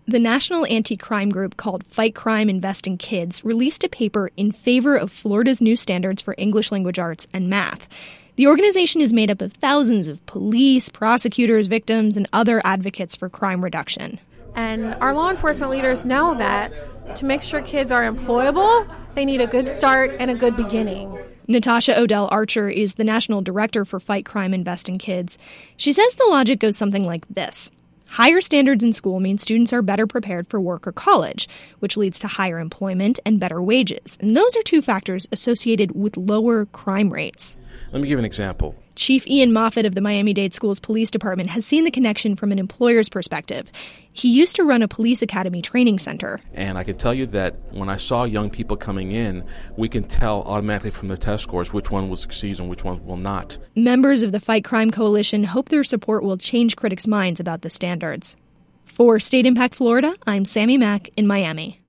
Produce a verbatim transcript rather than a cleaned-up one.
The national anti-crime group called Fight Crime, Invest in Kids released a paper in favor of Florida's new standards for English language arts and math. The organization is made up of thousands of police, prosecutors, victims, and other advocates for crime reduction. And our law enforcement leaders know that to make sure kids are employable, they need a good start and a good beginning. Natasha Odell Archer is the national director for Fight Crime, Invest in Kids. She says the logic goes something like this. Higher standards in school mean students are better prepared for work or college, which leads to higher employment and better wages. And those are two factors associated with lower crime rates. Let me give an example. Chief Ian Moffett of the Miami-Dade Schools Police Department has seen the connection from an employer's perspective. He used to run a police academy training center. And I can tell you that when I saw young people coming in, we can tell automatically from their test scores which one will succeed and which one will not. Members of the Fight Crime Coalition hope their support will change critics' minds about the standards. For State Impact Florida, I'm Sammy Mack in Miami.